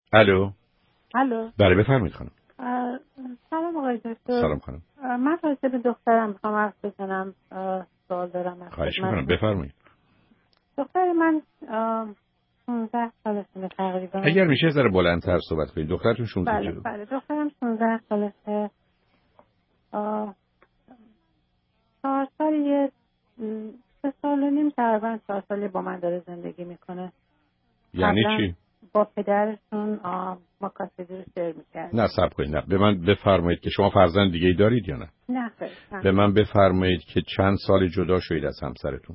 الو. الو. بله بفرمایید خانم. سلام آقای دکتر. سلام خانم. من راجع به دخترم میخوام حرف بزنم. سوال دارم از خواهش میکنم بفرمایید. دختر من 16 سالشه تقریبا. اگر میشه ذره بلندتر صحبت کنید. دخترتون 16 بله بله دخترم 16 سالشه. 4 سالیه، 3 سال و نیم تقریبا 4 سالی با من داره زندگی میکنه. یعنی چی؟ با پدرشون مکاسبی رو شیر میکرد. نه صبر کنید. نه به من بفرمایید که شما فرزند دیگه ای دارید یا نه؟ نه خیر. به من بفرمایید که چند سال جدا شدید از همسرتون؟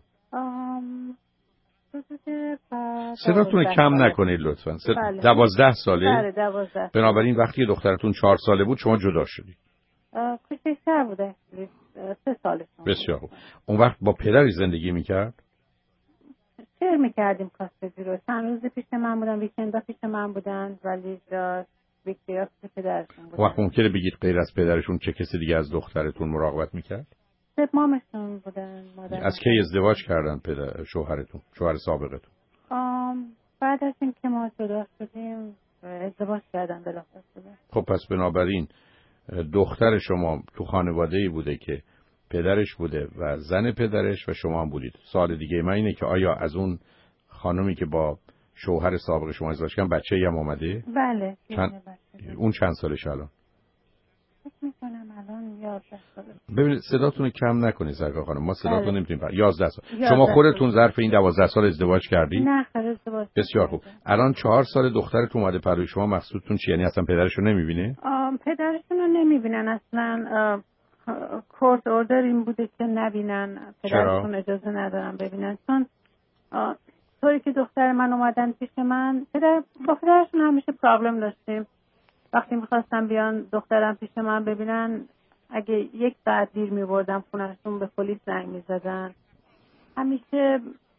صداتون رو کم نکنید لطفاً. 12 ساله؟ بله 12. بنابراین وقتی دخترتون 4 ساله بود شما جدا شدید. کوچکتر بوده 3 سالش. بسیار خوب. اون وقت با پدری زندگی میکرد؟ شیر میکردیم کاسبی رو. چند روز پیش من بودن، ویکندا پیش من بودن، ولی ویکندیا پیش پدرشون بودن. وقت ممکنه بگید غیر از پدرشون چه کسی دیگه از دخترتون مراقبت میکرد؟ مامشون بودن. از کی ازدواج کردن شوهرتون، شوهر سابقتون؟ بعد از اینکه ما جدا شدیم ازدواج کردن بلافاصله. خب پس بنابراین دختر شما تو خانواده‌ای بوده که پدرش بوده و زن پدرش و شما هم بودید. سوال دیگه من اینه که آیا از اون خانومی که با شوهر سابق شما ازدواج کردن بچه‌ای هم اومده؟ بله. اون چند سالشه الان؟ فکر می‌کنم الان 11 ساله. ببینید صداتون رو کم نکنید سرکار خانم. ما صداتون نمی‌تونیم 11 سال. 11 شما خودتون ظرف این 12 سال ازدواج کردید؟ نه خیر ازدواج. بسیار خوب. الان 4 سال دخترتون اومده پروی شما، مقصودتون چیه؟ یعنی اصلا پدرشو نمی‌بینه؟ پدرشون رو نمی‌بینن اصلا. کورت اوردر این بوده که نبینن. پدرشون اجازه ندارن ببینن، چون طوری که دختر من اومدن پیش من با پدرشون همیشه پرابلم داشتیم. وقتی میخواستم بیان دخترم پیش من ببینن، اگه 1 ساعت دیر میبردم خونهشون به پلیس زنگ میزدن. همیشه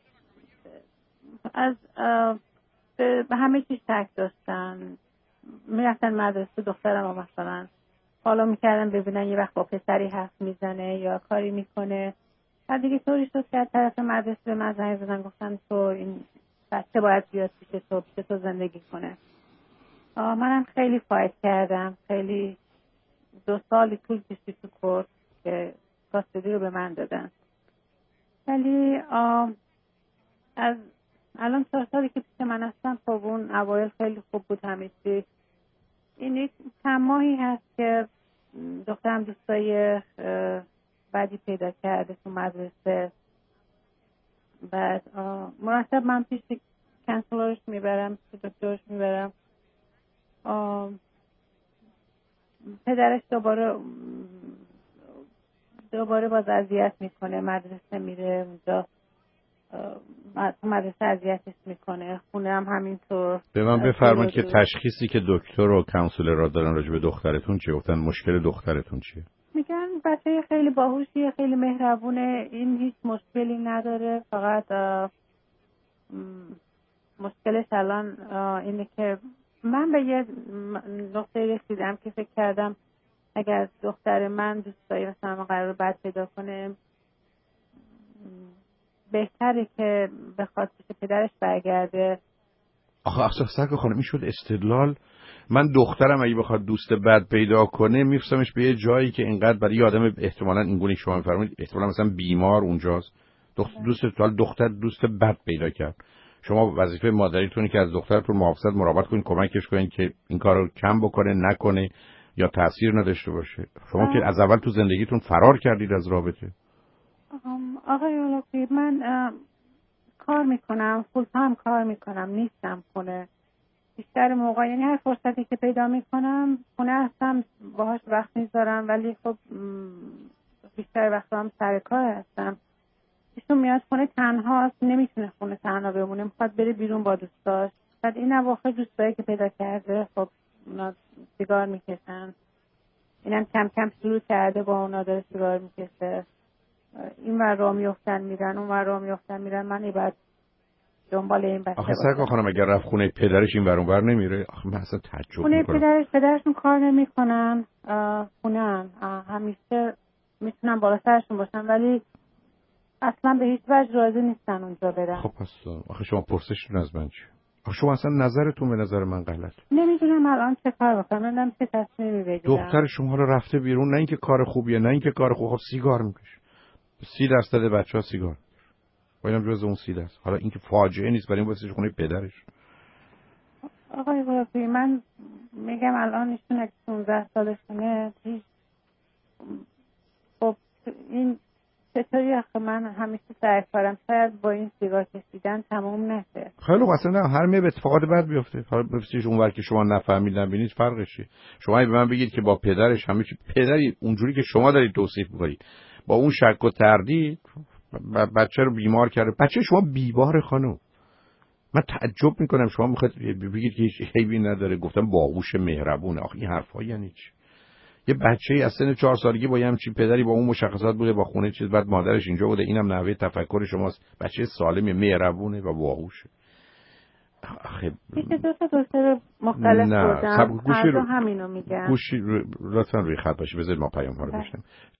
از به همه چیز شک داشتن. میرفتن مدرسه دخترم رو مثلا فالو میکردن ببینن یه وقت با پسری حرف میزنه یا کاری میکنه. بعد دیگه طوری شد که از طرف مدرسه به من زنگ زدن، گفتن تو این بچه باید بیاد پیش تو زندگی کنه. منم خیلی فایت کردم، خیلی 2 سالی طول کشید تو کورت که کاستدی رو به من دادن. ولی از الان 4 سالی که پیش من هستم، خب اون اوایل خیلی خوب بود همیشه. این یک چند ماهی هست که دخترم دوستای بعدی پیدا کرده تو مدرسه. بعد مرتب من پیش کنسلورش میبرم، پیش دکترش میبرم. پدرش دوباره باز اذیت میکنه. مدرسه میره اونجا، مدرسه اذیتش میکنه، خونه هم همینطور. به من بفرمایید که تشخیصی که دکتر و کانسولر را دارن راجع به دخترتون چیه؟ گفتن مشکل دخترتون چیه؟ میگن بچه خیلی باهوشیه، خیلی مهربونه، این هیچ مشکلی نداره، فقط مشکلش الان اینه که من به یه نقطه رسیدم که فکر کردم اگر دختر من دوستایی مثلا قرار بعد پیدا کنه، بهتره که بخواد پیش پدرش برگرده. آخه اصلا خانم این شد استدلال. من دخترم اگه بخواد دوست بد پیدا کنه میفرستمش به یه جایی که اینقدر برای آدم احتمالاً اینگونه شما میفرمایید احتمالاً مثلا بیمار اونجاست. دختر دوست بد پیدا کرد. شما وظیفه مادریتونه که از دخترتون محافظت مراقبت کنین، کمکش کنین که این کارو کم بکنه، نکنه یا تاثیر نداشته باشه. شما که از اول تو زندگیتون فرار کردید از رابطه. آقای اولوفی، من کار میکنم، فول تایم کار میکنم، نیستم خونه بیشتر موقع، یعنی هر فرصتی که پیدا میکنم خونه هستم، باهاش وقت میذارم، ولی خب بیشتر وقتا هم سر کار هستم. ایشون میاد خونه تنهاست، نمیتونه خونه تنها بمونه، میخواد بره بیرون با دوستاش. بعد این اواخر دوستایی که پیدا کرده خب اونا سیگار میکشن، اینم کم کم شروع کرده با اونا داره سیگار میکشه. این ور راه میافتن میرن، اون ور راه میافتن میرن. من بعد دنبال این بچه آخه سرکار خانم اگر رفت خونه پدرش این ور اون ور نمیره؟ آخه من اصلا تعجب میکنم. خونه پدرشون کار نمیکنن، خونه همیشه میتونن بالا سرشون باشن، ولی اصلا به هیچ وجه راضی نیستن اونجا برن. خب پس آخه شما پرسشتون از من چیه؟ شما اصلا نظرتون به نظر من غلط. نمیدونم الان چه کار بکنم، نمیدونم چه تصمیمی بگیرم. دختر شما رو رفته بیرون، نه اینکه کار خوبیه نه اینکه کار خوب، سیگار میکشه. 30% بچه‌ها سیگار. باید جز اون 30%. حالا اینکه فاجعه نیست برای این واسه خونه پدرش. آقای وافی من میگم الان ایشون اگه 16 سالشونه خب این چطوری آخه من همیشه سعی کردم شاید با این سیگار کشیدن تمام نشه. خیلی خوب، اصلا نه هر می به اتفاقات بد بیفته. حالا بفرستیش اونور که شما نفهمید نبینید فرقش چیه؟ شما به من بگید که با پدرش همه چی پدری اونجوری که شما دارید توصیف می‌کنید با اون شک و تردید بچه رو بیمار کرده. بچه شما بیمار خانم. من تعجب میکنم شما میخواید بگید که هیچ عیبی نداره. گفتم باهوش مهربونه. آخه این حرفا یعنی چی؟ یه بچه‌ای از سن 4 سالگی با همچین پدری با اون مشخصات بوده، با خونه چیز، بعد مادرش اینجا بوده، اینم نحوه تفکر شماست. بچه سالمی مهربونه و باهوشه. آخه دو تا دکتر مختلف بودن. گوشی رو همینو میگن. گوشی لطفا روی خط باشی، بذارید ما پیام ها رو بشنویم.